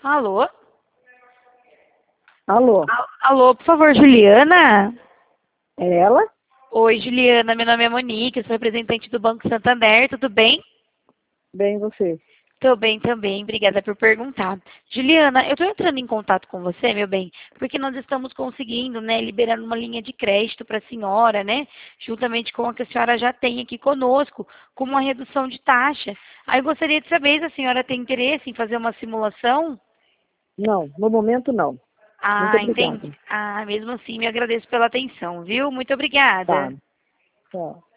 Alô? Alô, Alô, por favor, Juliana? é ela? Oi, Juliana, meu nome é Monique, eu sou representante do Banco Santander, tudo bem? Bem, você? Tô bem também, obrigada por perguntar. Juliana, eu estou entrando em contato com você, meu bem, porque nós estamos conseguindo, né, liberar uma linha de crédito para a senhora, né, juntamente com a que a senhora já tem aqui conosco, com uma redução de taxa. Aí eu gostaria de saber se a senhora tem interesse em fazer uma simulação. Não, no momento não. Muito Ah, entendi. obrigada. Ah, mesmo assim, me agradeço pela atenção, viu? Muito Tá, obrigada. tchau.